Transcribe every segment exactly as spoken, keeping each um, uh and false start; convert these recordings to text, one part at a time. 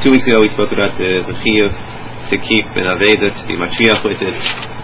two weeks ago we spoke about the Zechiyah to keep an Aveda, to be Matriach with it.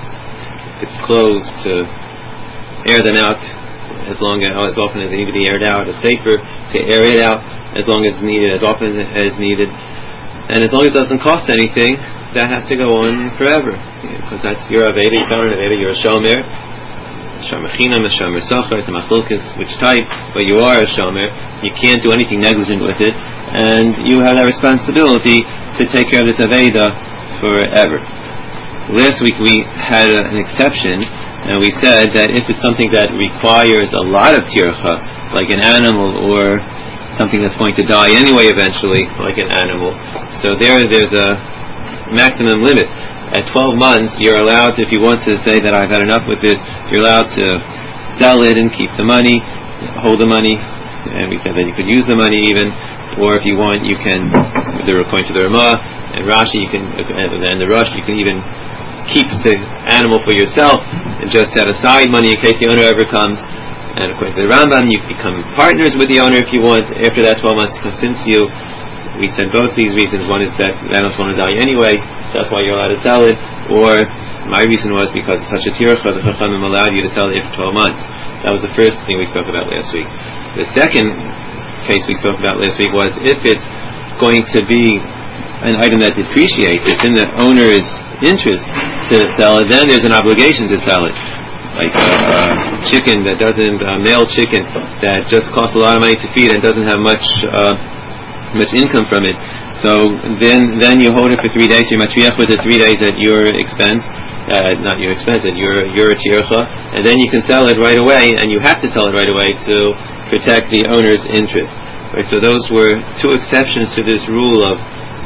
It's closed, to air them out as long as, as often as they need to be aired out. It's safer to air it out as long as needed, as often as needed. And as long as it doesn't cost anything, that has to go on forever. Because that's your Aveda, you found an Aveda, you're a Shomer. Shomer Chinam, a Shomer Sachar, it's a Machulkes, which type, but you are a Shomer. You can't do anything negligent with it. And you have that responsibility to take care of this Aveda forever. Last week we had a, an exception, and we said that if it's something that requires a lot of tircha, like an animal, or something that's going to die anyway eventually, like an animal, so there there's a maximum limit. At twelve months, you're allowed to, if you want to say that I've had enough with this, you're allowed to sell it and keep the money, hold the money, and we said that you could use the money even, or if you want, you can, according to the Ramah and Rashi, you can, and the Rush, you can even keep the animal for yourself and just set aside money in case the owner ever comes. And according to the Rambam, you become partners with the owner if you want after that twelve months, because since you, we said both these reasons. One is that the animals want to die anyway, so that's why you're allowed to sell it. Or my reason was because it's such a tircha, the Chachamim allowed you to sell it after twelve months. That was the first thing we spoke about last week. The second case we spoke about last week was if it's going to be an item that depreciates, it's in the owner's interest to sell it, then there's an obligation to sell it. Like a, a chicken that doesn't, a male chicken that just costs a lot of money to feed and doesn't have much uh, much income from it. So then then you hold it for three days, you're matriach with it three days at your expense, uh, not your expense, at your, your tircha, and then you can sell it right away, and you have to sell it right away to protect the owner's interest. Right, so those were two exceptions to this rule of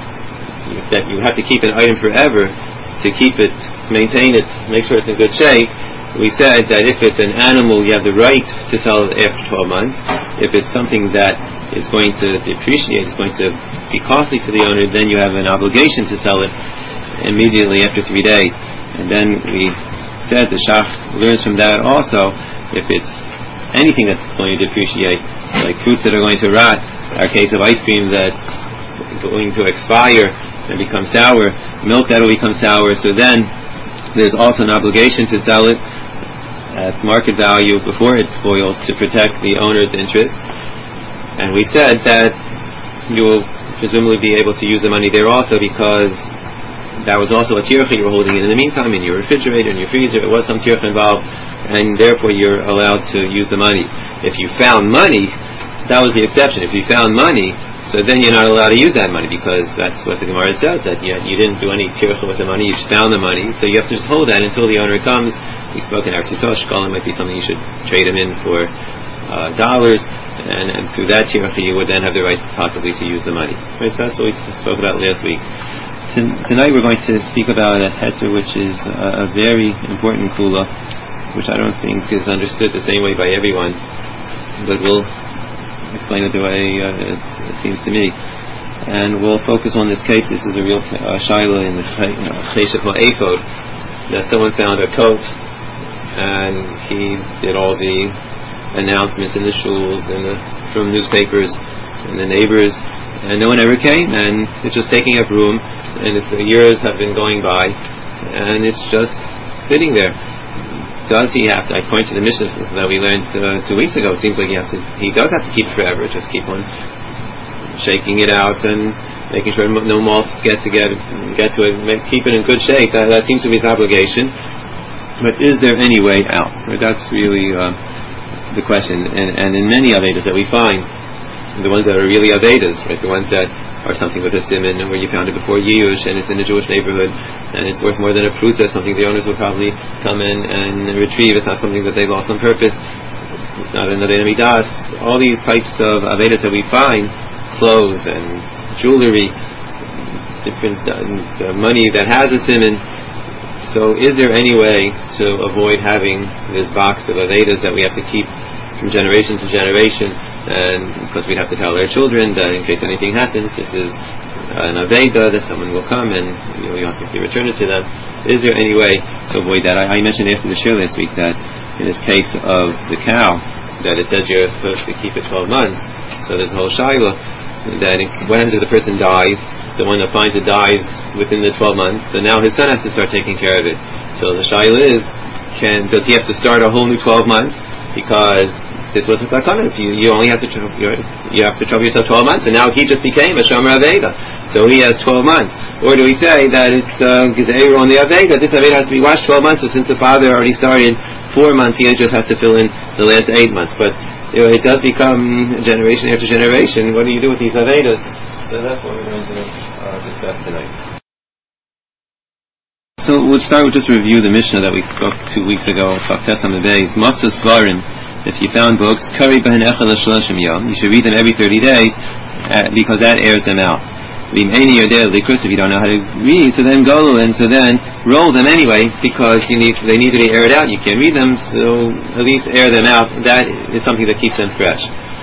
that you have to keep an item forever, to keep it, maintain it, make sure it's in good shape. We said that if it's an animal, you have the right to sell it after twelve months. If it's something that is going to depreciate, it's going to be costly to the owner, then you have an obligation to sell it immediately after three days. And then we said the Shach learns from that also, if it's anything that's going to depreciate, like fruits that are going to rot, our case of ice cream that's going to expire and become sour, milk that will become sour, so then there's also an obligation to sell it at market value before it spoils to protect the owner's interest. And we said that you will presumably be able to use the money there also, because that was also a tircha you were holding it in the meantime in your refrigerator, in your freezer. It was some tircha involved, and therefore you're allowed to use the money. If you found money, that was the exception. If you found money, so then you're not allowed to use that money, because that's what the Gemara says, that you, you didn't do any tircha with the money, you just found the money, so you have to just hold that until the owner comes. We spoke in Eretz Yisrael, shkolim might be something you should trade him in for uh, dollars, and, and through that tircha you would then have the right possibly to use the money. Right, so that's what we spoke about last week. Tonight we're going to speak about a heter which is a, a very important kula, which I don't think is understood the same way by everyone, but we'll explain it the way uh, it, it seems to me. And we'll focus on this case. This is a real uh, shaila in the Chesed Ha'efod, that someone found a coat, and he did all the announcements in the shuls and the, from newspapers and the neighbors, and no one ever came, and it's just taking up room, and it's, the years have been going by, and it's just sitting there. Does he have to, according to the Mishnah that we learned uh, two weeks ago, it seems like he has to, he does have to keep it forever, just keep on shaking it out and making sure no moths get to get, get to it, make, keep it in good shape. That, that seems to be his obligation. But is there any way out? Right? That's really uh, the question. And, and in many Avedas that we find, the ones that are really Avedas, right, the ones that are something with a simon, where you found it before Yush, and it's in a Jewish neighborhood, and it's worth more than a pruta, something the owners will probably come in and retrieve. It's not something that they lost on purpose. It's not another Midas. All these types of Avedas that we find, clothes and jewelry, different uh, money that has a simon. So is there any way to avoid having this box of Avedas that we have to keep from generation to generation, and because we'd have to tell our children that in case anything happens, this is an Aveda, that someone will come and you know, you have to return it to them. Is there any way to avoid that? I, I mentioned after the show last week that in this case of the cow, that it says you're supposed to keep it twelve months, so there's a whole shaila that it, what happens if the person dies the one that finds it dies within the twelve months, so now his son has to start taking care of it. So the shaila is, can does he have to start a whole new twelve months? Because this was a takana. If you, you only have to you have to trouble yourself twelve months, and now he just became a shomer aveda, so he has twelve months. Or do we say that it's gezeira uh, on the aveda? This aveda has to be watched twelve months. So since the father already started four months, he just has to fill in the last eight months. But you know, it does become generation after generation. What do you do with these avedas? So that's what we're going to uh, discuss tonight. So we'll start with just review the Mishnah that we spoke two weeks ago. Chaftes Hamabeis Matzah Svarim. If you found books, Kari Behen Echad L'Shlashim Yom, you should read them every thirty days uh, because that airs them out. If you don't know how to read, so then go and so then roll them anyway because you need they need to be aired out. You can't read them, so at least air them out. That is something that keeps them fresh.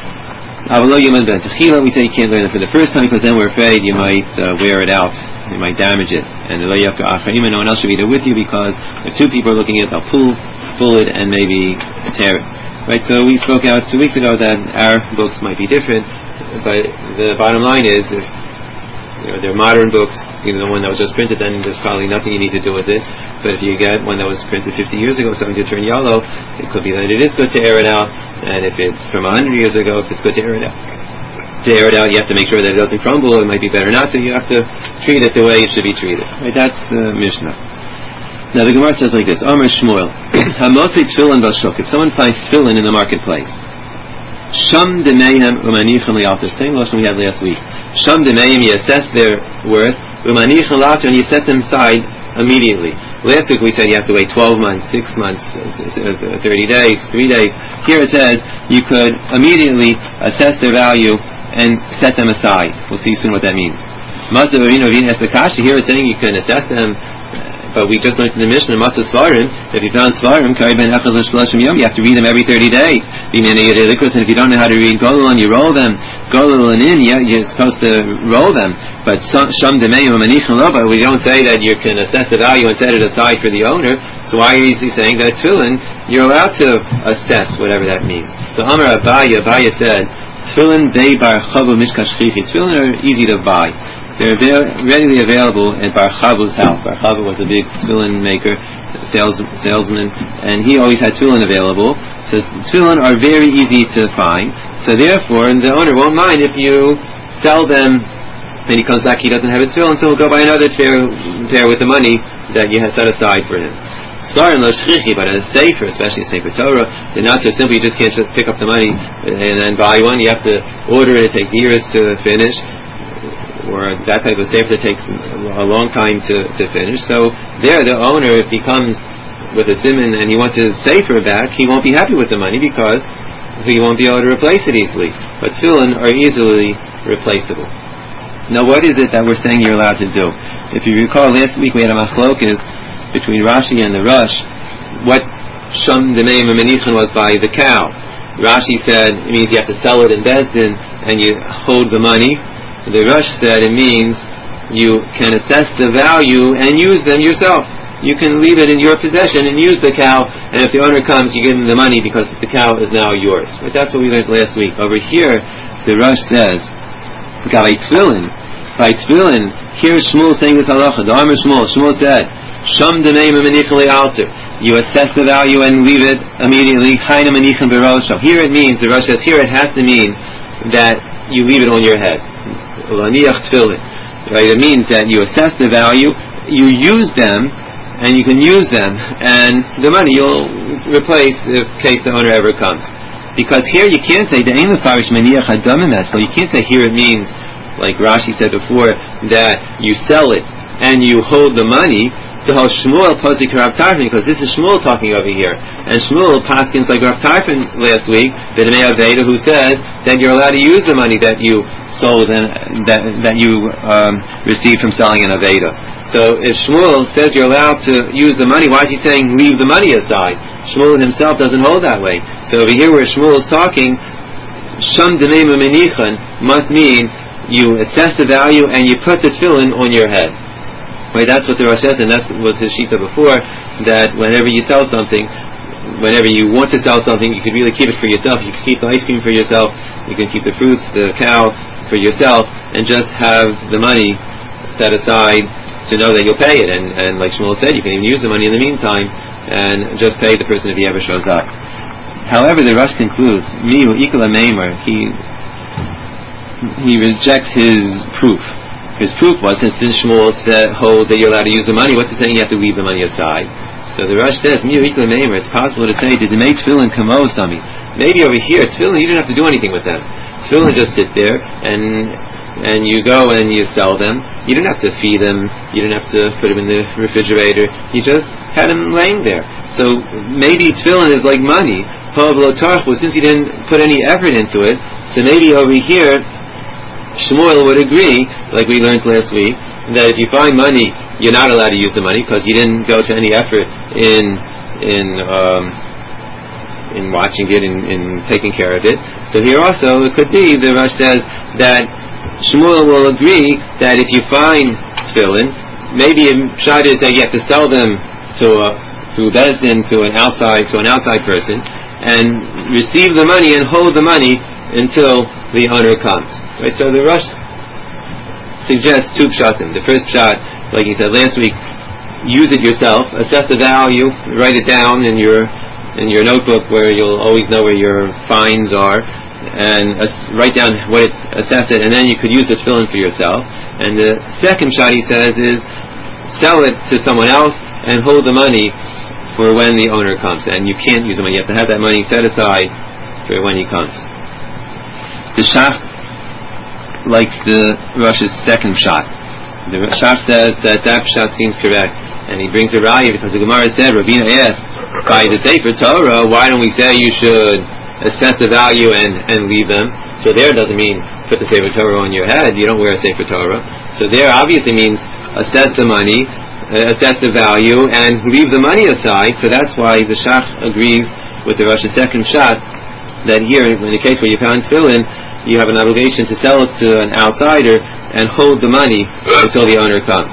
We say you can't learn it for the first time because then we're afraid you might uh, wear it out, you might damage it, and no one else should be there with you because if two people are looking at it, they'll pull, pull it, and maybe tear it. Right. So we spoke out two weeks ago that our books might be different, but the bottom line is if you know, they're modern books, you know, the one that was just printed, then there's probably nothing you need to do with it. But if you get one that was printed fifty years ago, something to turn yellow, it could be that it is good to air it out. And if it's from one hundred years ago, if it's good to air it out, to air it out, you have to make sure that it doesn't crumble. It might be better not to. You have to treat it the way it should be treated. Right? That's the uh, Mishnah. Now the Gemara says like this: Amar Shmuel, Hamotzi tefillin b'shuk. If someone finds tefillin in the marketplace, Sham demehem umanichem li'alter. Same lashon we had last week. Sham demehem, you assess their worth. Umanichem li'alter, and you set them aside immediately. Last week we said you have to wait twelve months, six months, thirty days, three days. Here it says you could immediately assess their value and set them aside. We'll see soon what that means. Here it's saying you can assess them. But we just learned in the Mishnah, Matzah Svarim, if you found Svarim, Kari Ben Echad L'Shlashim Yom, you have to read them every thirty days. And if you don't know how to read Golul, you roll them. Golul and in, yeah, you're supposed to roll them. But Sham Demeyim Manichem Lo, but we don't say that you can assess the value and set it aside for the owner. So why are you saying that Tefillin, you're allowed to assess whatever that means? So Amar Abaya, Abaya said, Tefillin Bei Bar Chavu Mishkash Chichi. Tefillin are easy to buy. They're readily available at Bar Chavu's house. Bar Chavu was a big tefillin maker, sales, salesman, and he always had tefillin available. So tefillin are very easy to find. So therefore, the owner won't mind if you sell them, and he comes back, he doesn't have his tefillin, so he'll go buy another pair, pair with the money that you have set aside for him. Svarim lo shchichi, but a sefer, especially a sefer Torah, they're not so simple. You just can't just pick up the money and then buy one. You have to order it. It takes years to finish. Or that type of sefer that takes a long time to, to finish. So there, the owner, if he comes with a simon and he wants his sefer back, he won't be happy with the money because he won't be able to replace it easily. But tefillin are easily replaceable. Now, what is it that we're saying you're allowed to do? If you recall, last week we had a machlokes between Rashi and the Rush. What Sham Demeim Manichem was by the cow. Rashi said it means you have to sell it in Bezdin and you hold the money. The Rush said it means you can assess the value and use them yourself. You can leave it in your possession and use the cow, and if the owner comes, you give him the money because the cow is now yours. But that's what we learned last week. Over here, the Rush says, by tefillin, by tefillin, here Shmuel saying this halacha, the Amar Shmuel, Shmuel said, Sham demeim manichem li'alter. You assess the value and leave it immediately. Haina manichem berosho. Here it means, the Rush says, here it has to mean that you leave it on your head. Right? It means that you assess the value, you use them, and you can use them, and the money you'll replace in case the owner ever comes. Because here you can't say so you can't say here it means, like Rashi said before, that you sell it and you hold the money. Because this is Shmuel talking over here, and Shmuel paskins like Rav Tarfon last week, the Demei Aveda, who says that you're allowed to use the money that you sold and that that you um, received from selling an Aveda. So if Shmuel says you're allowed to use the money, why is he saying leave the money aside? Shmuel himself doesn't hold that way. So over here where Shmuel is talking, Sham Demei Manichem must mean you assess the value and you put the tefillin on your head. Right, that's what the Rosh says, and that was his shita before, that whenever you sell something, whenever you want to sell something, you could really keep it for yourself. You can keep the ice cream for yourself, you can keep the fruits, the cow for yourself, and just have the money set aside to know that you'll pay it. And, and like Shmuel said, you can even use the money in the meantime and just pay the person if he ever shows up. However, the Rosh concludes, Miu Ikla Meimer, he he rejects his proof. His proof was, since Shmuel said, holds that you're allowed to use the money, what's it saying you have to leave the money aside? So the Rosh says, Miu Ikla Meimer, it's possible to say, did the make tefillin kamos dummy? Maybe over here, tefillin, you don't have to do anything with them. Tefillin just sit there, and and you go and you sell them. You didn't have to feed them. You didn't have to put them in the refrigerator. You just had them laying there. So maybe tefillin is like money. Since he didn't put any effort into it, so maybe over here, Shmuel would agree, like we learned last week, that if you find money, you're not allowed to use the money because you didn't go to any effort in in um, in watching it, in, in taking care of it. So here also, it could be, the Rosh says, that Shmuel will agree that if you find tefillin, maybe a shot is that you have to sell them to a, to Beis Din, to an outside to an outside person, and receive the money and hold the money until the owner comes. Right? So the Rosh suggests two pshatim. The first pshat, like he said last week, use it yourself, assess the value, write it down in your in your notebook where you'll always know where your fines are, and uh, write down what it's, assess it, and then you could use the tefillin for yourself. And the second shot, he says, is sell it to someone else and hold the money for when the owner comes. And you can't use the money; you have to have that money set aside for when he comes. The Shach likes the Rosh's second shot. The Shach says that that shot seems correct, and he brings a raya because the Gemara said, Ravina asked, by the Sefer Torah, why don't we say you should assess the value and, and leave them? So there doesn't mean put the Sefer Torah on your head. You don't wear a Sefer Torah. So there obviously means assess the money, uh, assess the value, and leave the money aside. So that's why the Shach agrees with the Rosh's second shot, that here, in the case where you found tefillin, you have an obligation to sell it to an outsider and hold the money until the owner comes.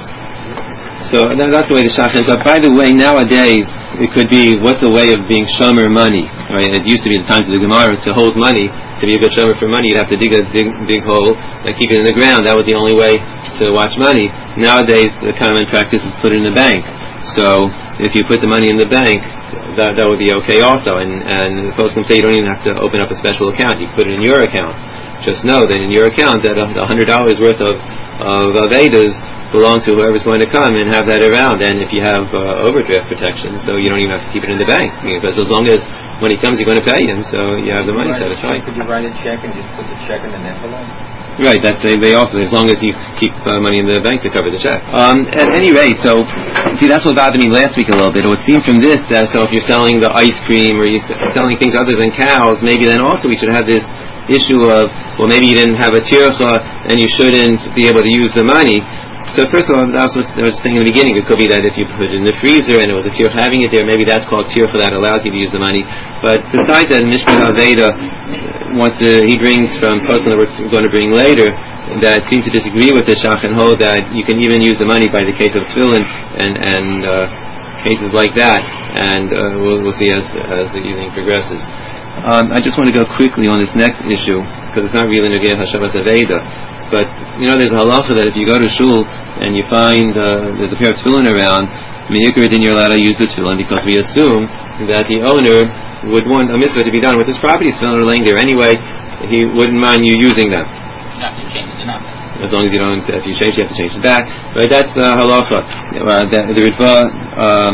So that's the way the Shach ends up. By the way, nowadays, it could be, what's a way of being shomer money? Right? It used to be in the times of the Gemara, to hold money, to be a good shomer for money, you'd have to dig a big, big hole and keep it in the ground. That was the only way to watch money. Nowadays, the common practice is put it in the bank. So, if you put the money in the bank, that that would be okay also. And, and folks can say you don't even have to open up a special account. You put it in your account. Just know that in your account, that a hundred dollars worth of, of Avedas belong to whoever's going to come, and have that around. And if you have uh, overdraft protection, so you don't even have to keep it in the bank, because as long as when he comes you're going to pay him, so you have the money set aside. Could you write a check and just put the check in an envelope? Right, that's they, they also, as long as you keep uh, money in the bank to cover the check. Um, at any rate, so see, that's what bothered me last week a little bit. It would seem from this that, so if you're selling the ice cream or you're selling things other than cows, maybe then also we should have this issue of, well, maybe you didn't have a tircha and you shouldn't be able to use the money. So first of all, I was just saying in the beginning, it could be that if you put it in the freezer and it was a tircha having it there, maybe that's called tircha, that allows you to use the money. But besides that, Mishpat Aveda, once uh, he brings from Tosin that we're going to bring later, that seem to disagree with the Shach and hold that you can even use the money by the case of tefillin and and uh, cases like that. And uh, we'll, we'll see as as the evening progresses. Um, I just want to go quickly on this next issue because it's not really Negei Hashavas Aveda. But, you know, there's a halacha that if you go to shul and you find uh, there's a pair of tefillin around, Me'ikar then you're allowed to use the tefillin, because we assume that the owner would want a mitzvah to be done with his property. Tefillin are laying there anyway, he wouldn't mind you using them. You have to change the number. As long as you don't, if you change, you have to change it back. Right, that's the halacha. Uh, the, the Ritva, um,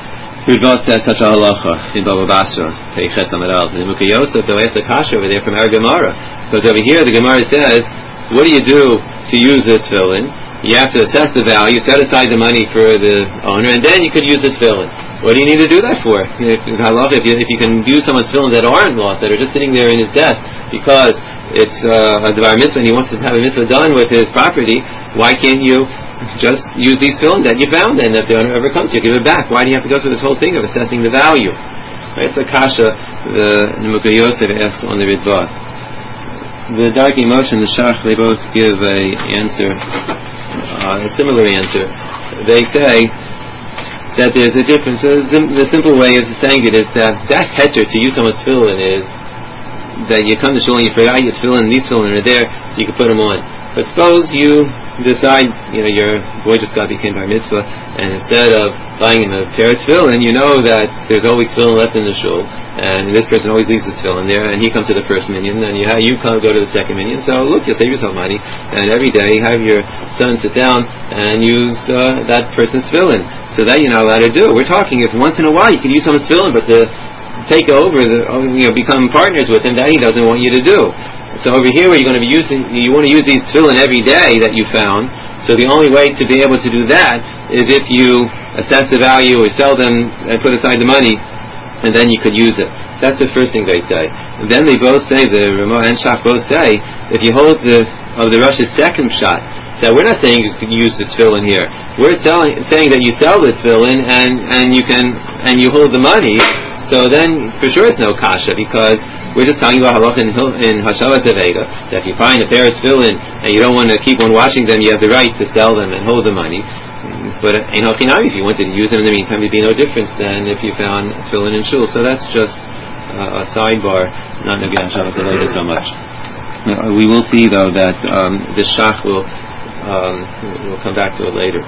Ritva says such a halacha in Baba Basra, Peiches Amaral. And Mukha Yosef, they'll ask the kasha over there from our Gemara. Because over here, the Gemara says, what do you do to use the tefillin? You have to assess the value, set aside the money for the owner, and then you could use the tefillin. What do you need to do that for? If, if, you, if you can use someone's tefillin that aren't lost, that are just sitting there in his desk, because it's uh, a Devar mitzvah and he wants to have a mitzvah done with his property, why can't you just use these tefillin that you found, and if the owner ever comes, you give it back? Why do you have to go through this whole thing of assessing the value? Right, it's a kasha the Nimukah Yosef asks on the Ritva. The Darkei Moshe and the Shach, they both give a answer, uh, a similar answer. They say that there's a difference. The simple way of saying it is that that heter to use someone's tefillin is that you come to shul and you forgot your tefillin, and these tefillin are there, so you can put them on. But suppose you decide, you know, your boy just got became bar mitzvah, and instead of buying him a pair of tefillin, you know that there's always tefillin left in the shul, and this person always leaves his tefillin there, and he comes to the first minyan, and you have, you come go to the second minyan. So look, you'll save yourself money, and every day have your son sit down and use uh, that person's tefillin. So that you're not allowed to do. We're talking if once in a while you can use someone's tefillin, but to take over, the, you know, become partners with him, that he doesn't want you to do. So over here, where you're going to be using, you want to use these tefillin every day that you found. So the only way to be able to do that is if you assess the value or sell them and put aside the money, and then you could use it. That's the first thing they say. And then they both say, the Ramah and Shach both say, if you hold the of the Rosh's second shot, that we're not saying you can use the tefillin here. We're selling, saying that you sell the tefillin and and you can and you hold the money. So then, for sure, it's no kasha, because we're just talking about halacha in, in Hashavas Aveda, that if you find a pair of tefillin and you don't want to keep on washing them, you have the right to sell them and hold the money. But in Hachinami, if you wanted to use them in the meantime, there'd be no difference than if you found tefillin in shul. So that's just uh, a sidebar, not maybe on Hashavas Aveda so much. Uh, we will see, though, that um, the shach will, um, we'll come back to it later.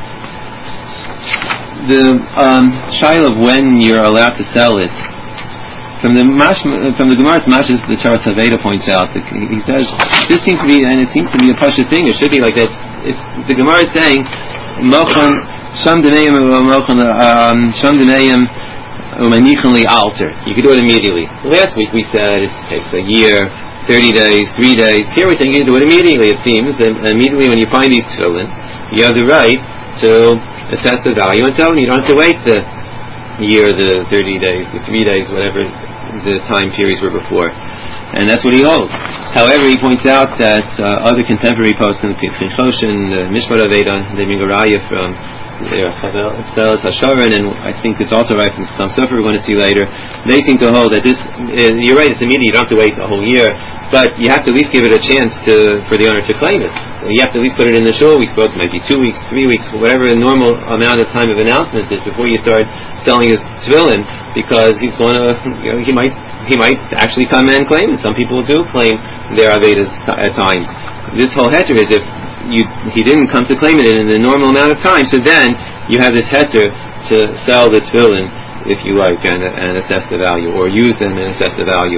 The um, shaila of when you're allowed to sell it, from the mash, from the Gemara's Mashas, the Charas Haveda points out that he says this seems to be, and it seems to be a pasha thing. It should be like this. It's the Gemara is saying, "Mochan sham denayim mochan sham denayim umanichan li alter." You could do it immediately. Last week we said it takes a year, thirty days, three days. Here we're saying you can do it immediately. It seems, and immediately when you find these tefillin, you have the right to assess the value and sell them. You don't have to wait the year, the thirty days, the three days, whatever the time periods were before. And that's what he holds. However, he points out that uh, other contemporary posts in the Pischei Choshen, the Mishpat Aveda, they bring a raya from the Chavel Hasharon, and I think it's also right from some Sofer we're going to see later. They seem to hold that this, uh, you're right, it's immediate, you don't have to wait a whole year, but you have to at least give it a chance to for the owner to claim it. You have to at least put it in the shul. We spoke maybe two weeks, three weeks, whatever the normal amount of time of announcement is before you start selling his tefillin, because he's going to, you know, he might he might actually come and claim it. Some people do claim their avedas at times. This whole heter is if you he didn't come to claim it in the normal amount of time, so then you have this heter to sell the tefillin if you like and, and assess the value, or use them and assess the value.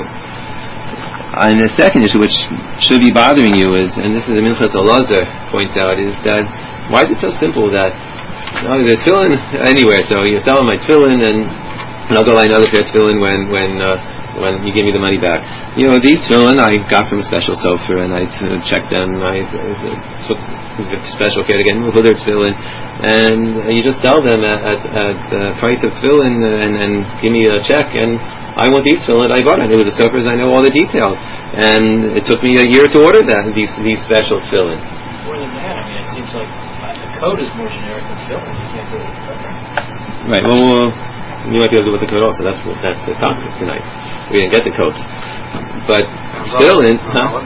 And the second issue, which should be bothering you, is, and this is the Minchas Elazar points out, is that why is it so simple that you know, the tefillin anywhere? So you're selling my tefillin, and, and I'll go buy another pair of tefillin when when uh, when you give me the money back. You know, these tefillin I got from a special sofer, and I uh, checked them. I uh, took special care to get them with their tefillin, and you just sell them at, at, at the price of tefillin, and, and give me a check, and I want these tefillin I bought. I knew the sofers, I know all the details, and it took me a year to order that these these special tefillin. More than that, I mean, it seems like the code is more generic than tefillin. You can't do it with code. Right. Well, well, you might be able to do with the code also. That's what that's the topic tonight. We didn't get the codes, but tefillin, huh?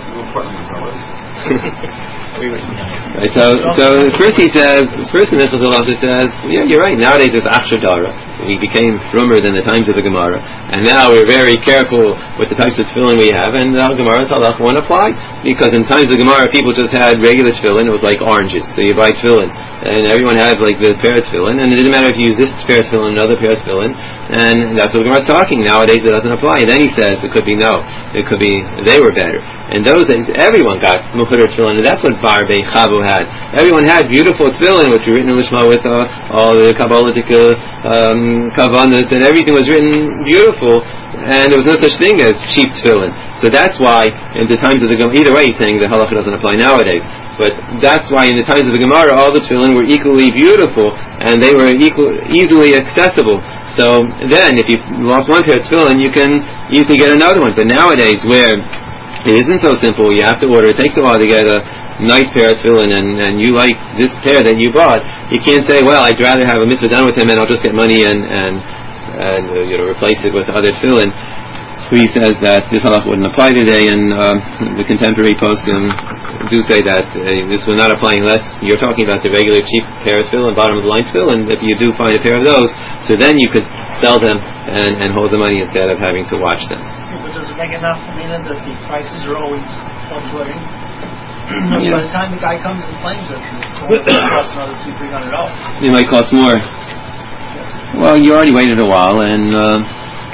Right, so, so first he says, first the Minchas Elazar says, yeah, you're right. Nowadays it's Achshadara. We became frummer than the times of the Gemara, and now we're very careful with the types of tefillin we have, and the Gemara's halacha won't apply, because in times of the Gemara people just had regular tefillin. It was like oranges, so you buy tefillin, and everyone had like the pair of tefillin, and it didn't matter if you use this pair of tefillin, another pair of tefillin, and that's what the Gemara's talking. Nowadays it doesn't apply. And then he says it could be no, it could be they were better. In those days everyone got muchadar tefillin, and that's what Bar Bei Chavu had. Everyone had beautiful tefillin, which were written in Lishma with uh, all the Kabbalistic um, Kavanas, and everything was written beautiful, and there was no such thing as cheap tefillin. So that's why in the times of the Gemara, either way he's saying the halacha doesn't apply nowadays, but that's why in the times of the Gemara all the tefillin were equally beautiful, and they were equal, easily accessible. So then if you lost one pair of tefillin, you can easily get another one. But nowadays, where it isn't so simple, you have to order, it takes a while to get a nice pair of tefillin, and, and you like this pair that you bought, you can't say, well, I'd rather have a mitzvah done with him and I'll just get money and and, and uh, you know, replace it with other tefillin. So he says that this halacha wouldn't apply today, and um, the contemporary poskim do say that uh, this will not apply unless you're talking about the regular cheap pair of tefillin, bottom of the line tefillin. If you do find a pair of those, so then you could sell them and, and hold the money instead of having to watch them. Yeah, but does it make enough to mean that the prices are always fluctuating? Yeah. By the time the guy comes and claims it, it's going to cost another two, three hundred dollars. It might cost more. Well, you already waited a while, and uh,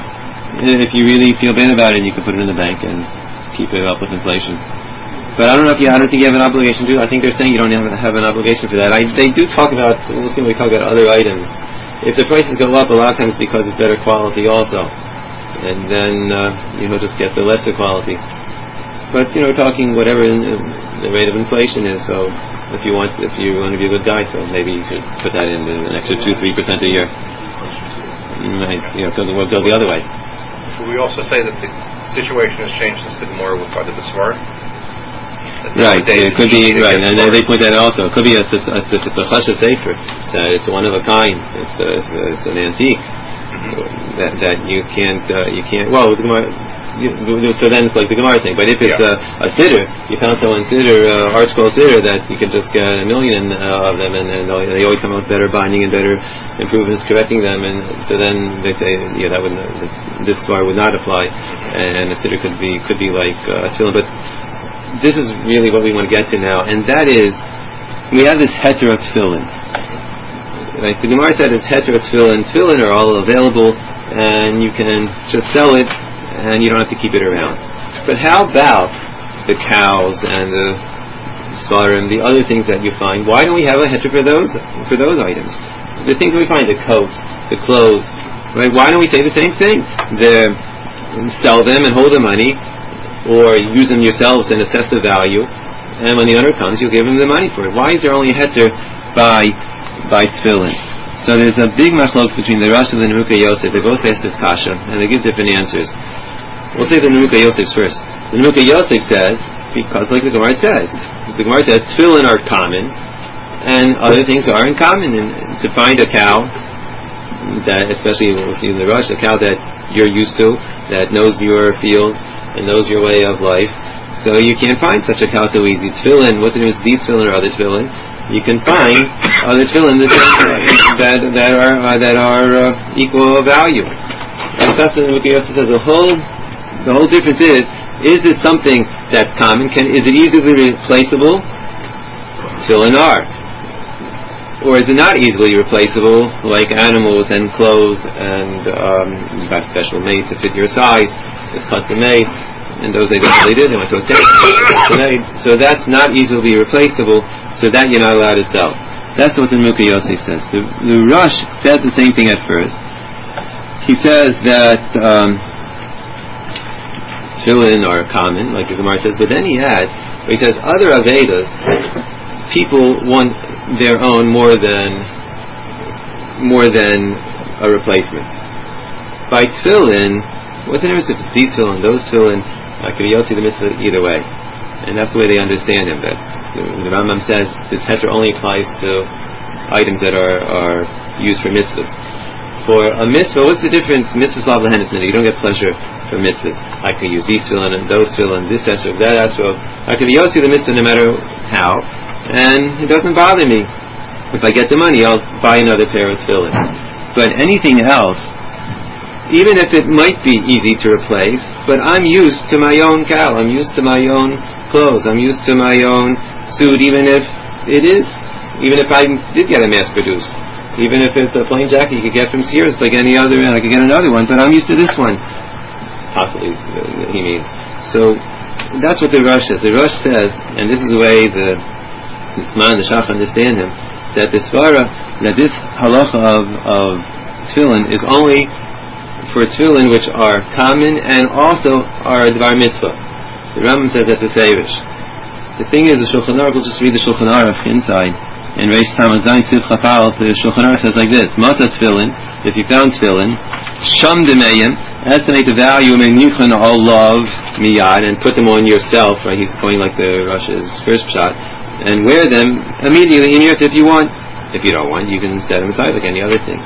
if you really feel bad about it, you can put it in the bank and keep it up with inflation. But I don't know if you, I don't think you have an obligation to. I think they're saying you don't have, have an obligation for that. I, they do talk about, we'll see when we talk about other items. If the prices go up, a lot of times because it's better quality also. And then, uh, you know, just get the lesser quality. But, you know, we're talking whatever in, in the rate of inflation is, so if you want, if you want to be a good guy, so maybe you should put that in an extra two, three percent a year. You might, you know, go the, go the other way. Should we also say that the situation has changed since the Gemara with part of the Svar? Right, it could be, right, and they point that also. It could be a, it's a, it's a chasha sefer, that it's one of a kind, it's a, it's, a, it's an antique, that that you can't, uh, you can't, well, with the Gemara, you, so then it's like the Gemara thing, but if it's yeah. a, a siddur, you found someone siddur, uh, art scroll siddur, that you can just get a million uh, of them, and, and they always come out with better binding and better improvements correcting them, and so then they say, yeah, that would, this Svar would not apply, and a siddur could be, could be like uh, a tefillin, but this is really what we want to get to now, and that is, we have this heter of tefillin. Like the Gemara said, it's heter of tefillin. Tefillin are all available, and you can just sell it, and you don't have to keep it around. But how about the cows and the svarim, the other things that you find? Why don't we have a heter for those for those items? The things that we find, the coats, the clothes, right? Why don't we say the same thing? The sell them and hold the money, or use them yourselves and assess the value, and when the owner comes, you'll give him the money for it. Why is there only a heter by by tefillin? So there's a big machlokes between the Rosh and the Nemuka Yosef. They both ask this kasha, and they give different answers. We'll say the Nemuka Yosef first. The Nemuka Yosef says, because like the Gemara says, the Gemara says tefillin are common, and other things are in common. And to find a cow, that especially we'll see in the Rosh, a cow that you're used to, that knows your field, and knows your way of life, so you can't find such a cow so easy. Tefillin, what's the name of these tefillin or other tefillin? You can find other tefillin that that, that are uh, that are uh, equal value. And that's what the says. The whole the whole difference is: is this something that's common? Can is it easily replaceable? Tefillin are, or is it not easily replaceable? Like animals and clothes, and um, you got special made to fit your size. It's custom made, and those they don't really did. They went to a tech, so that's not easily replaceable. So that you're not allowed to sell. That's what the Nemuka Yosef says. The, the Rosh says the same thing at first. He says that um, tefillin are common, like the Gemara says, but then he adds, he says other Avedas, people want their own more than more than a replacement. By tefillin, what's the difference if it's these tefillin, those tefillin? I could see the mitzvah either way, and that's the way they understand him. That the, the Rambam says this heter only applies to items that are, are used for mitzvahs. For a mitzvah, what's the difference? Mitzvahs lav lehenis minhag. You don't get pleasure from mitzvahs. I could use these tefillin and those tefillin, this esrog, that esrog. I could see the mitzvah no matter how, and it doesn't bother me. If I get the money, I'll buy another pair of tefillin. But anything else, even if it might be easy to replace, but I'm used to my own cow, I'm used to my own clothes, I'm used to my own suit, even if it is, even if I did get a mass-produced, even if it's a plain jacket you could get from Sears like any other, and I could get another one, but I'm used to this one. Possibly, uh, he means. So, that's what the Rosh says. The Rosh says, and this is the way the Zman and the Shach understand him, that this svara, that this halacha of, of tefillin is only for tefillin which are common and also are a dvar mitzvah. The Rambam says at the Feirish. The thing is, the Shulchan Aruch, we'll just read the Shulchan Aruch inside. In Reish Tamazayin Siv Chafal, the Shulchan Aruch says like this: Masa tefillin, if you found tefillin, sham demeyim, estimate the value, me'nichan olav miyad, and put them on yourself. Right? He's going like the Russia's first shot, and wear them immediately in yours if you want. If you don't want, you can set them aside like any other thing.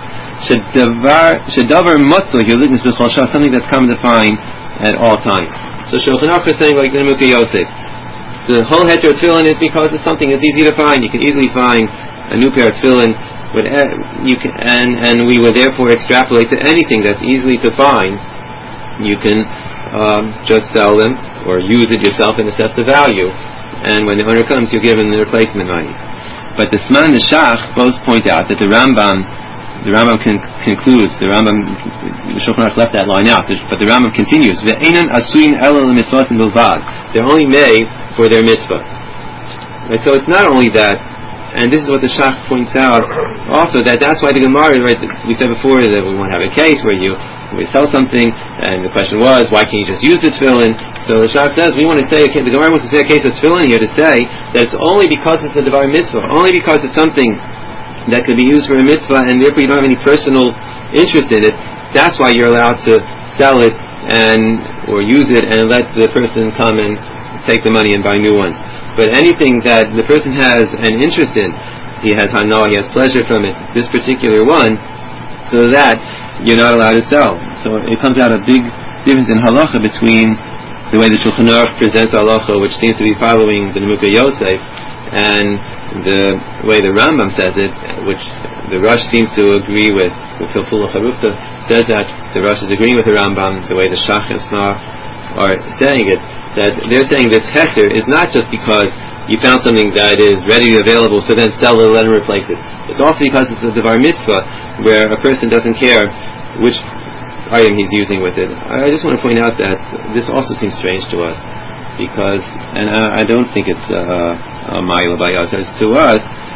Shedavar matzah, something that's common to find at all times. So Shulchan Aruch is saying like the Nemuka Yosef. The whole heter of tefillin is because it's something that's easy to find. You can easily find a new pair of tefillin, but you can, and and we would therefore extrapolate to anything that's easily to find. You can um, just sell them or use it yourself and assess the value. and when the owner comes, you give him the replacement money. But the Sman and the Shach both point out that the Rambam, the Rambam con- concludes, the Rambam, the Shulchan Aruch left that line out, but the Rambam continues, Ve'enan asuin ela l'mitzvasim bilvad. They're only made for their mitzvah. Right, so it's not only that, and this is what the Shach points out also, that that's why the Gemara, right, we said before that we won't have a case where you we sell something, and the question was, why can't you just use the tefillin? So the Shach says, we want to say, okay, the Gemara wants to say a case of tefillin here to say that it's only because it's a devar mitzvah, only because it's something that could be used for a mitzvah, and therefore you don't have any personal interest in it. That's why you're allowed to sell it and or use it and let the person come and take the money and buy new ones. But anything that the person has an interest in, he has hana, he has pleasure from it, this particular one, so that you're not allowed to sell. So it comes out a big difference in halacha between the way the Shulchan Aruch presents halacha, which seems to be following the Nemuka Yosef, and the way the Rambam says it, which the Rosh seems to agree with. The Filpula Charufta says that the Rosh is agreeing with the Rambam, the way the Shach and Snach are saying it, that they're saying this Heter is not just because you found something that is readily available, so then sell it and let him replace it. It's also because it's a Devar Mitzvah, where a person doesn't care which item he's using with it. I just want to point out that this also seems strange to us, because, and I, I don't think it's a, a mile by us, as to us,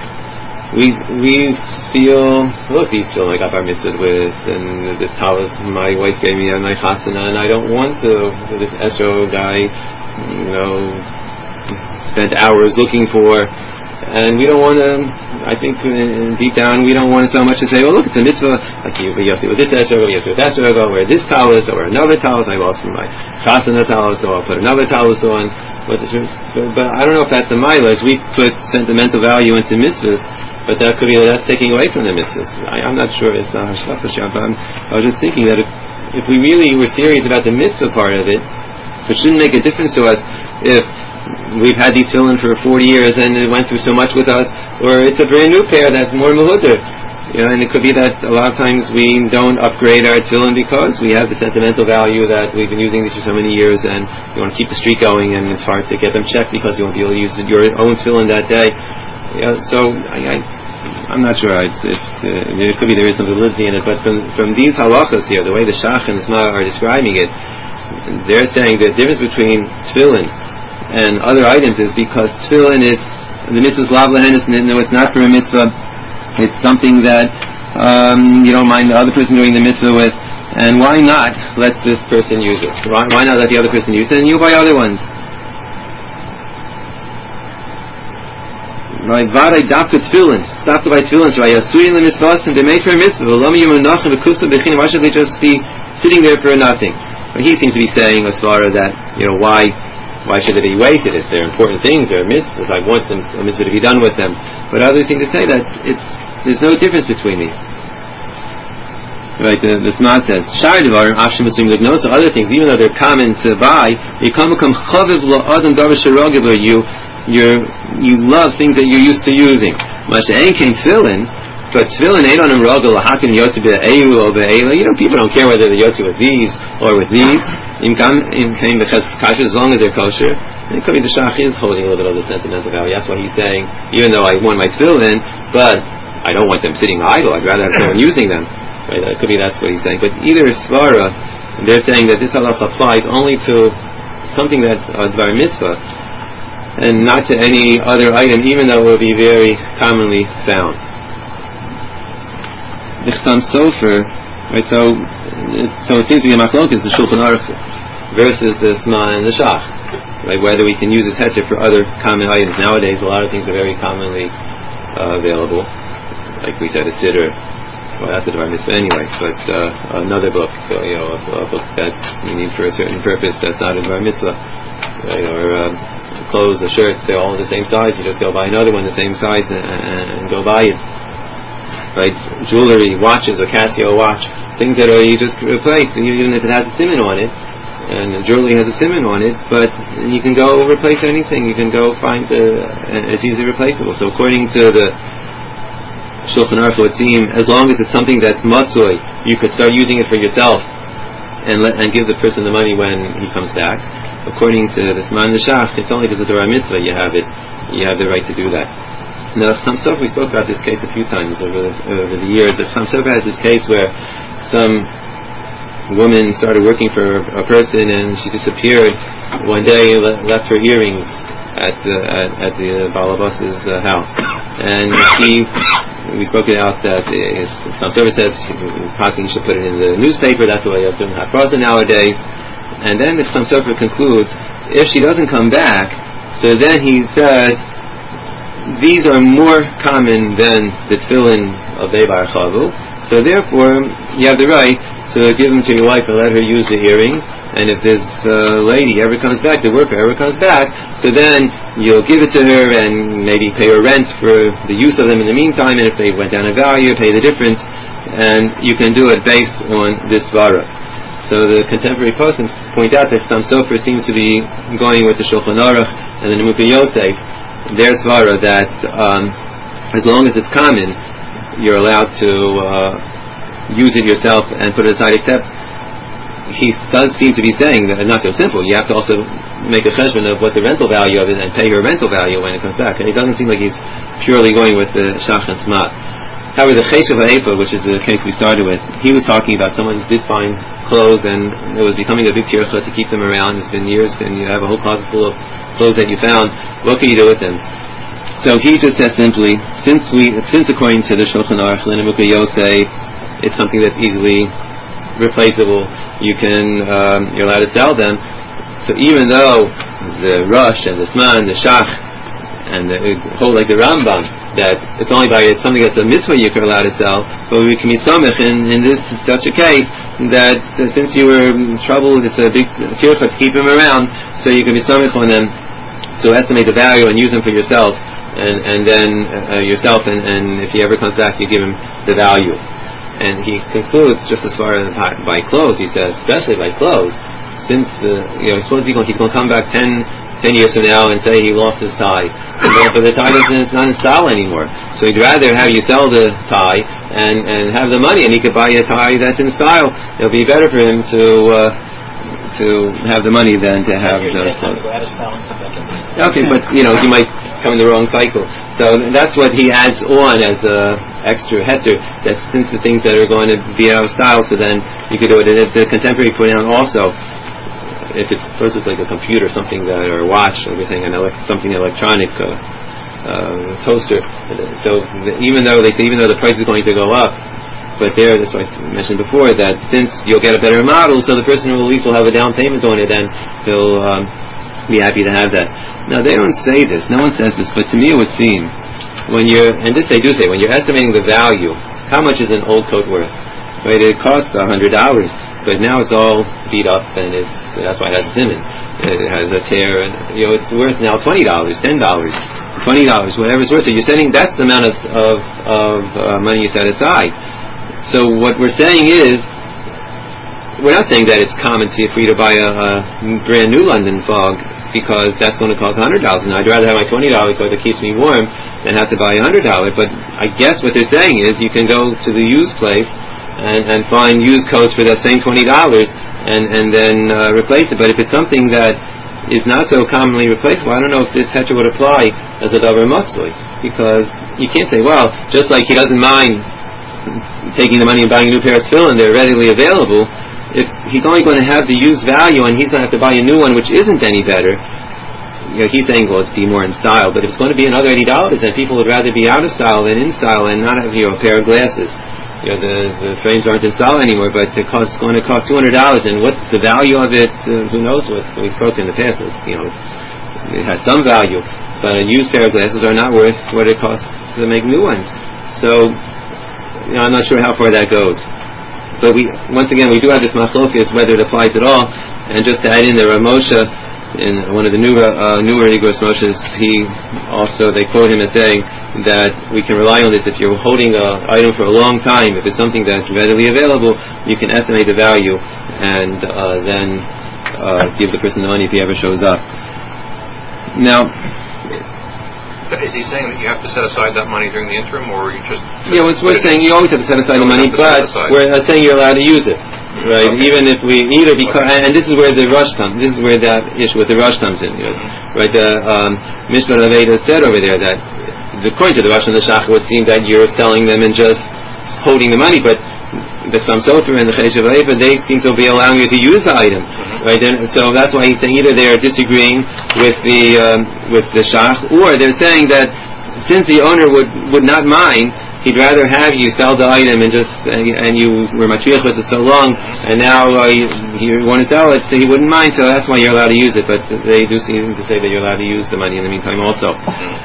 we we feel, look, these children I got bar mitzvah with, and this talis my wife gave me on my chasana, and I don't want to, this Esro guy, you know, spent hours looking for, and we don't want to, I think uh, deep down we don't want so much to say, well look, it's a mitzvah, like you, you have to with this Esro, you have to with that Esro, I'll wear this talis, or another talis, I lost from my chasana talis, so I'll put another talis on, but, the, but, but I don't know if that's a mile, as we put sentimental value into mitzvahs, but that could be that that's taking away from the mitzvahs. I, I'm not sure it's not hashkafa sham, but I'm, I was just thinking that if, if we really were serious about the mitzvah part of it, it shouldn't make a difference to us if we've had these tefillin for forty years and it went through so much with us, or it's a brand new pair that's more mehuter. You know, and it could be that a lot of times we don't upgrade our tefillin because we have the sentimental value that we've been using these for so many years, and you want to keep the streak going, and it's hard to get them checked because you won't be able to use your own tefillin that day. Yeah, so I, I, I'm not sure. It's, if, uh, it could be there is some validity in it, but from, from these halachas here, the way the Shach and the Sma are describing it, they're saying the difference between tefillin and other items is because tefillin is the mitzvah's lav lehenis, and no, it's not for a mitzvah. It's something that um, you don't mind the other person doing the mitzvah with, and why not let this person use it? Why, why not let the other person use it, and you buy other ones? Right, vaday dafka tefillin. Stop to buy tefillin. So I assume the mitzvahs and they made for a mitzvah. V'lam yimunachem v'kusa b'chin. Why should they just be sitting there for nothing? But he seems to be saying as far as that, you know, why, why should they be wasted? If they're important things, they're mitzvahs. I want them, a mitzvah to be done with them. But others seem to say that it's there's no difference between these. Right, the, the Smad says, Shar devarim afshem assume no. So other things, even though they're common to buy, you come become chaviv la'adam davar sherogiv you. You you love things that you're used to using. Masha ain't came tefillin, but tefillin ain't on a rogel hakim yotzi be'elu or be'elu. You know, people don't care whether they're yotzi with these or with these. In came because kosher, as long as they're kosher. And it could be the Shach is holding a little bit of the sentimental value. That's why he's saying, even though I want my tefillin, but I don't want them sitting idle. I'd rather have someone using them. Right? It could be that's what he's saying. But either svara, they're saying that this halacha applies only to something that's a dvar mitzvah, and not to any other item, even though it will be very commonly found. The Chasam Sofer, right? So, so it seems to be a machlokes, the Shulchan Aruch versus the Sma and the Shach, right? Whether we can use this heter for other common items. Nowadays, a lot of things are very commonly uh, available. Like we said, a siddur. Well, that's a Devar Mitzvah anyway. But uh, another book, so, you know, a, a book that you need for a certain purpose, that's not a Devar Mitzvah, right? Or uh, clothes, a shirt, they're all the same size. You just go buy another one the same size and, and, and go buy it. Right? Jewelry, watches, a Casio watch, things that are you just replace, even if it has a siman on it, and the jewelry has a siman on it, but you can go replace anything. You can go find the, uh, it's easily replaceable. So according to the Shulchan Aruch, it would seem as long as it's something that's matzoi, you could start using it for yourself and let, and give the person the money when he comes back. according to the Sman Neshach, it's only because of the Torah mitzvah you have it, you have the right to do that. Now, Chaim Sofer, we spoke about this case a few times over, over the years. That Chaim Sofer has this case where some woman started working for a person and she disappeared one day, le- left her earrings at the at, at the Balabas's uh, house, and he we spoke it out that if some service says possibly you should put it in the newspaper. That's the way of doing haprasa nowadays. And then if some sofer concludes, if she doesn't come back, so then he says these are more common than the tefillin of Eibar Chavu. So therefore, you have the right to give them to your wife and let her use the earrings. And if this uh, lady ever comes back, the worker ever comes back, so then you'll give it to her and maybe pay her rent for the use of them in the meantime. And if they went down in value, pay the difference. And you can do it based on this svara. So the contemporary poskim point out that some sofer seems to be going with the Shulchan Aruch and the Nemuka Yosef, their svara, that um, as long as it's common, you're allowed to uh, use it yourself and put it aside, except he does seem to be saying that it's not so simple. You have to also make a cheshbon of what the rental value of it and pay your rental value when it comes back. And it doesn't seem like he's purely going with the shach and smat. However, the Cheshav Haifa, which is the case we started with, he was talking about someone who did find clothes and it was becoming a big tircha to keep them around. It's been years and you have a whole closet full of clothes that you found. What can you do with them? So he just says simply, since we, since according to the Shulchan Aruch, L'Nemuka Yosef, it's something that's easily replaceable, you can, um, you're allowed to sell them. So even though the Rosh and the Sman, the Shach, and the whole like the Rambam, that it's only by it's something that's a mitzvah you're allowed to sell, but we can be samech in, in this such a case that uh, since you were in trouble, it's a big tircha to keep them around, so you can be samech on them to estimate the value and use them for yourselves, and and then uh, yourself, and, and if he ever comes back, you give him the value. And he concludes just as far as by, by clothes, he says, especially by clothes, since the you know suppose he's going, he's going to come back ten. ten years from now and say he lost his tie, and therefore the tie doesn't, it's not in style anymore. So he'd rather have you sell the tie and, and have the money, and he could buy a tie that's in style. It'll be better for him to uh, to have the money than to have those clothes. Okay, but you know he might come in the wrong cycle. So that's what he adds on as a extra heter. That since the things that are going to be out of style, so then you could do it. And if the contemporary put down also, if it's first it's like a computer, something that, or a watch, or we're saying an elec- something electronic, uh, uh, toaster. So the, even though they say even though the price is going to go up, but there, that's what I mentioned before, that since you'll get a better model, so the person who at least will have a down payment on it, and he'll um, be happy to have that. Now they don't say this, no one says this, but to me it would seem when you're, and this they do say, when you're estimating the value, how much is an old coat worth? Right, it costs a hundred dollars. But now it's all beat up, and it's that's why it has a simon. It has a tear, and you know it's worth now twenty dollars, ten dollars, twenty dollars, whatever it's worth. So you're setting that's the amount of of, of uh, money you set aside. So what we're saying is, we're not saying that it's common to for you to buy a, a brand new London fog because that's going to cost a hundred dollars. And I'd rather have my twenty dollar coat that keeps me warm than have to buy a hundred dollar. But I guess what they're saying is you can go to the used place And, and find used coats for that same twenty dollars and, and then uh, replace it. But if it's something that is not so commonly replaceable, I don't know if this heter would apply as a davar matzui, because you can't say, well, just like he doesn't mind taking the money and buying a new pair of tefillin, they're readily available. If he's only going to have the used value and he's going to have to buy a new one which isn't any better, you know, he's saying, well, it's be more in style. But if it's going to be another eighty dollars, then people would rather be out of style than in style and not have, you know, a pair of glasses. You know, the, the frames aren't in style anymore, but it costs, it's going to cost two hundred dollars, and what's the value of it? Uh, who knows what? So we spoke in the past, it, you know, it has some value, but a used pair of glasses are not worth what it costs to make new ones. So, you know, I'm not sure how far that goes. But we, once again, we do have this machlokas, whether it applies at all, and just to add in there, Moshe, in one of the newer, uh, newer Igros Moshes, he also, they quote him as saying that we can rely on this if you're holding an item for a long time. If it's something that's readily available, you can estimate the value and uh, then uh, give the person the money if he ever shows up. Now, is he saying that you have to set aside that money during the interim, or you just... Yeah, well, we're saying you always have to set aside the money, but we're not saying you're allowed to use it. right? Okay. Even if we either because and this is where the rush comes. This is where that issue with the rush comes in, you know, right? The um, Mishpat Aveda said over there that according to the rush and the shach, it would seem that you're selling them and just holding the money, but the Chassam Sofer and the Chesed Aveda, they seem to be allowing you to use the item, right? And so that's why he's saying either they're disagreeing with the um, with the shach, or they're saying that since the owner would would not mind, he'd rather have you sell the item and just and, and you were matriach with it so long, and now uh, you, you want to sell it, so he wouldn't mind. So that's why you're allowed to use it. But they do seem to say that you're allowed to use the money in the meantime also.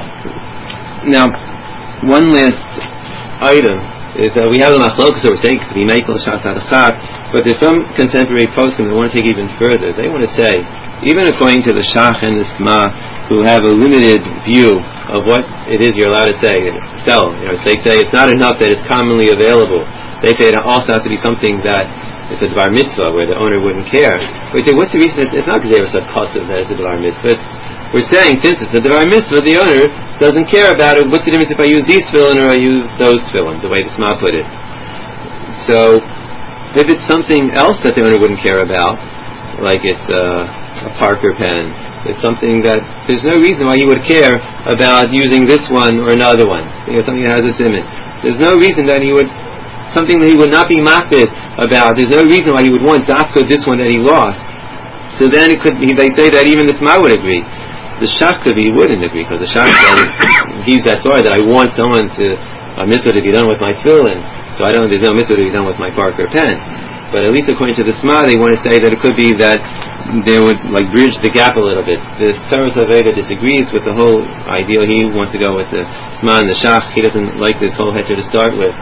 Now, one last item is that we have a machlokas that we're saying could be meikol shas adachak, but there's some contemporary poskim that want to take even further. They want to say, even according to the shach and the sma, who have a limited view of what it is you're allowed to say, sell. You know, so they say it's not enough that it's commonly available. They say it also has to be something that is a dvar mitzvah, where the owner wouldn't care. We say, what's the reason? It's, it's not because they were so custom that it's a dvar mitzvah. It's, we're saying, since it's a dvar mitzvah, the owner doesn't care about it. What's the difference if I use these tefillin or I use those tefillin, the way the Sma put it. So, if it's something else that the owner wouldn't care about, like it's a, a Parker pen, it's something that there's no reason why he would care about using this one or another one. You know, something that has a simon. There's no reason that he would, something that he would not be makbid about. There's no reason why he would want dafka this one that he lost. So then it could be, they say that even the Sma would agree. The shach could be, he wouldn't agree, because the shach gives that story that I want someone to, a mitzvah to be done with my tefillin, so I don't, there's no mitzvah to be done with my Parker pen. But at least according to the Sma, they want to say that it could be that they would like bridge the gap a little bit. The Tzaras Aveda disagrees with the whole idea. He wants to go with the Sma and the shach. He doesn't like this whole heter to start with.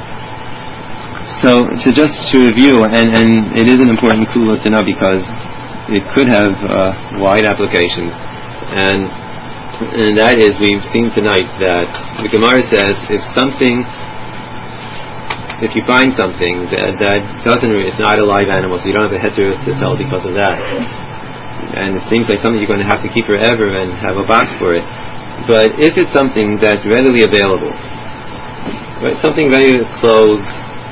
So, so just to review, and, and it is an important kula to know because it could have uh, wide applications. And and that is, we've seen tonight that the Gemara says if something, if you find something that, that doesn't, it's not a live animal, so you don't have a heter to sell because of that, and it seems like something you're going to have to keep forever and have a box for it. But if it's something that's readily available, right, something ready to close,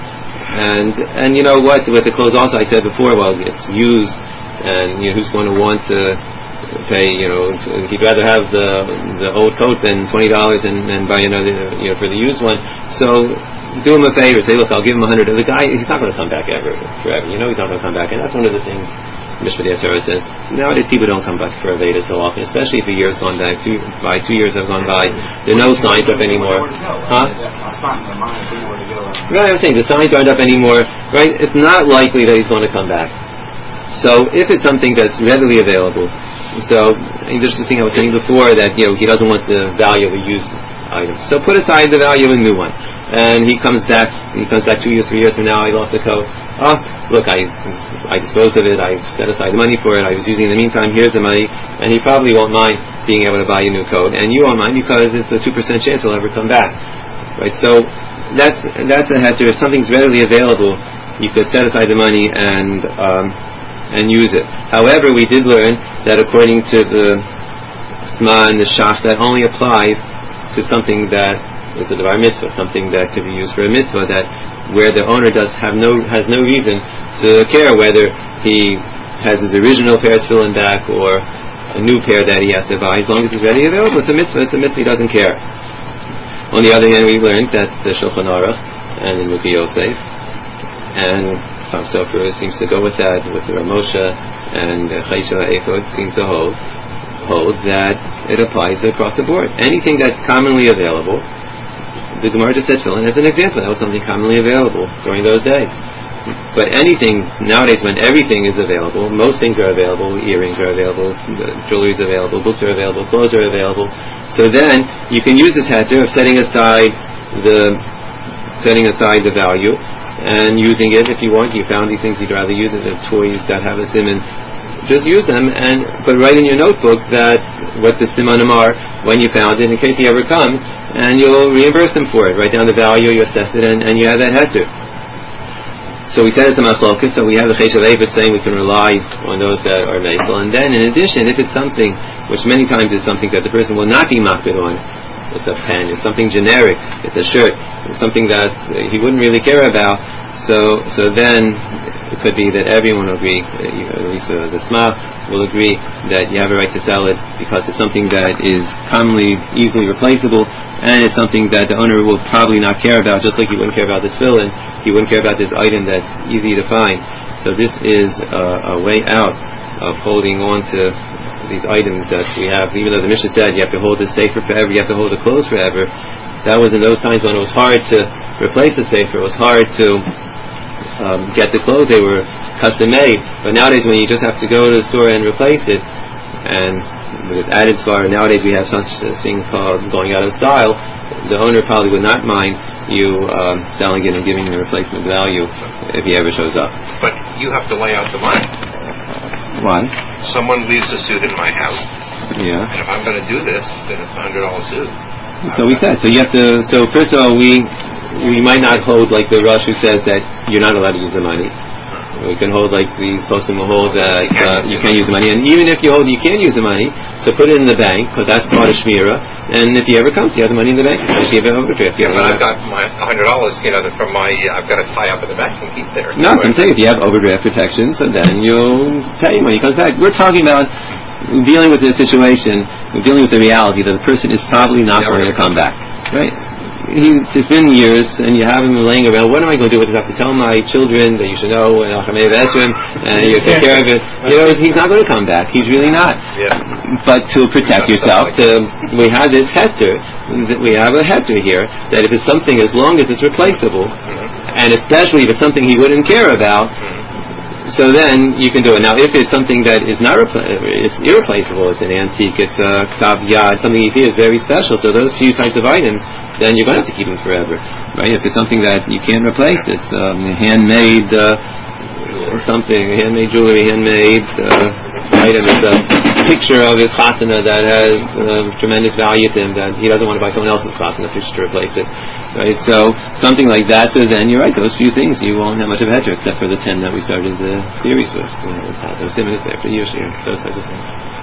and and you know what, with the clothes also I said before, well, it's used, and you know who's going to want to pay, you know, he'd rather have the the old coat than twenty dollars and, and buy another, you know, for the used one. So do him a favor, say, look, I'll give him a hundred. The guy, he's not going to come back ever, forever. You know, he's not going to come back, and that's one of the things Mishpat Yetzer says. Nowadays, people don't come back for a Veda so often, especially if a year's gone back. Two by two years have gone by. There are no signs up anymore, huh? Right, I'm saying the signs aren't up anymore. Right, it's not likely that he's going to come back. So if it's something that's readily available. So, there's the thing I was saying before that, you know, he doesn't want the value of a used item. So put aside the value of a new one. And he comes back, he comes back two years, three years from now, I lost the coat. Oh, look, I I disposed of it, I set aside the money for it, I was using it in the meantime, here's the money. And he probably won't mind being able to buy a new coat. And you won't mind because it's a two percent chance he'll ever come back. Right, so that's, that's a heter. If something's readily available, you could set aside the money and, um, and use it. However, we did learn that according to the Sma and the shach, that only applies to something that is a dvar mitzvah, something that could be used for a mitzvah, that where the owner does have no has no reason to care whether he has his original pair of tefillin back or a new pair that he has to buy. As long as it's readily available, it's a mitzvah. It's a mitzvah. He doesn't care. On the other hand, we learned that the Shulchan Aruch and the Mukhi Yosef and Chassam Sofer seems to go with that, with the Ramosha and the Chayshel Eifod seem to hold hold that it applies across the board. Anything that's commonly available, the Gemara just said tefillin as an example. That was something commonly available during those days. But anything nowadays, when everything is available, most things are available. Earrings are available, jewelry is available, books are available, clothes are available. So then you can use this heter of setting aside the setting aside the value. And using it if you want. You found these things, you'd rather use it. The toys that have a simon, just use them and but write in your notebook that what the simanim are when you found it in case he ever comes, and you'll reimburse him for it. Write down the value, you assess it, and, and you have that heter. So we said it's a machlokas, so we have the Chesed Aveda saying we can rely on those that are meikol. And then in addition, if it's something which many times is something that the person will not be makbid on, it's a pen, it's something generic, it's a shirt, it's something that uh, he wouldn't really care about, so so then It could be that everyone will agree, uh, you know, at least uh, the S M A will agree that you have a right to sell it because it's something that is commonly easily replaceable, and it's something that the owner will probably not care about, just like he wouldn't care about this tefillin, he wouldn't care about this item that's easy to find. So this is a, a way out of holding on to these items that we have. Even though the Mishnah said you have to hold the sefer forever, you have to hold the clothes forever, that was in those times when it was hard to replace the sefer, it was hard to Um, get the clothes, they were custom made. But nowadays, when you just have to go to the store and replace it, and with this added svara, nowadays we have such a thing called going out of style. The owner probably would not mind you um, selling it and giving the replacement value if he ever shows up. But you have to lay out the money. Why? Someone leaves a suit in my house, Yeah. and if I'm going to do this, then it's a hundred dollar suit. So we said. So you have to. So first of all, we we might not hold like the Rosh who says that you're not allowed to use the money. We can hold like these poskim will hold that uh, you can't use the money, and even if you hold you can use the money, so put it in the bank because that's part of shmira. And if he ever comes, you have the money in the bank, especially if you have overdraft. Yeah, but I've got my hundred dollars, you know, from my I've got to tie up in the bank and keep there. No, I'm saying if you have overdraft protection, so then you'll pay when he comes back. We're talking about dealing with the situation, dealing with the reality that the person is probably not Never going to come come back. Right? He's, it's been years, and you have him laying around. What am I going to do with this? I have to tell my children that you should know, and and you take care of it. You know, he's not going to come back. He's really not. Yeah. But to protect yourself, to, we have this heter, we have a heter here, that if it's something, as long as it's replaceable, Mm-hmm. and especially if it's something he wouldn't care about, Mm-hmm. so then you can do it. Now, if it's something that is not repla- it's irreplaceable, it's an antique, it's a ksav yad, something you see is very special. So those few types of items, then you're going to have to keep them forever, right? If it's something that you can't replace, it's um, handmade uh, something, handmade jewelry, handmade uh, item. It's a picture of his chasana that has um, tremendous value to him that he doesn't want to buy someone else's chasana picture to replace it, right? So something like that. So then you're right; those few things you won't have much of a heter, except for the ten that we started the series with. You know, with Passover, Simeon, after Yeshua, those types of things.